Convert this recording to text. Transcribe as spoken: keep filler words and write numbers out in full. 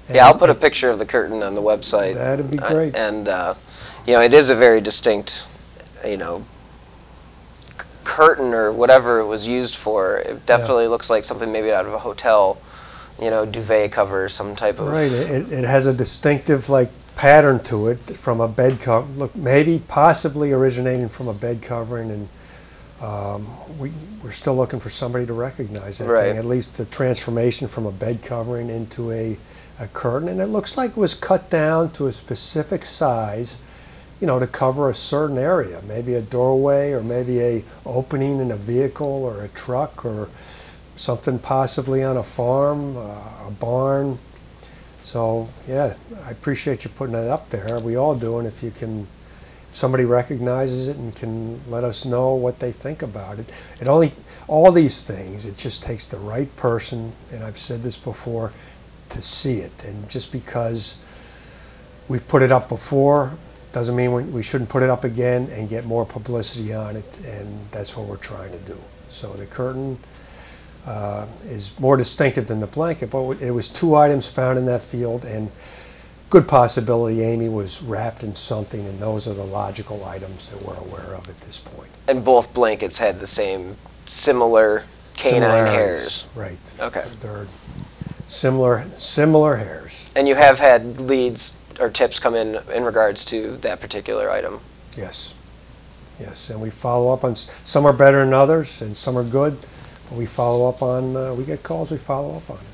Yeah, I'll And put a it, picture of the curtain on the website. that'd be Uh, great. and, uh, you know, it is a very distinct, you know, c- curtain or whatever it was used for. It Yeah. definitely looks like something maybe out of a hotel, you know, duvet cover, some type of. Right. It, it has a distinctive like pattern to it from a bed cover. Look, maybe possibly originating from a bed covering, and um, we we're still looking for somebody to recognize that Right. thing. At least the transformation from a bed covering into a a curtain, and it looks like it was cut down to a specific size, you know, to cover a certain area, maybe a doorway or maybe a opening in a vehicle or a truck or something possibly on a farm, uh, a barn. So yeah, I appreciate you putting that up there. We all do, and if you can, if somebody recognizes it and can let us know what they think about it. It only, all these things, it just takes the right person, and I've said this before, to see it. And just because we've put it up before doesn't mean we, we shouldn't put it up again and get more publicity on it, and that's what we're trying to do. So the curtain uh, is more distinctive than the blanket, but it was two items found in that field, and good possibility Amy was wrapped in something, and those are the logical items that we're aware of at this point. And both blankets had the same similar canine Similarities, hairs. right. Okay. They're similar, similar hairs. And you have had leads or tips come in in regards to that particular item. Yes, yes, and we follow up on, s- some are better than others, and some are good, but we follow up on, uh, we get calls, we follow up on it.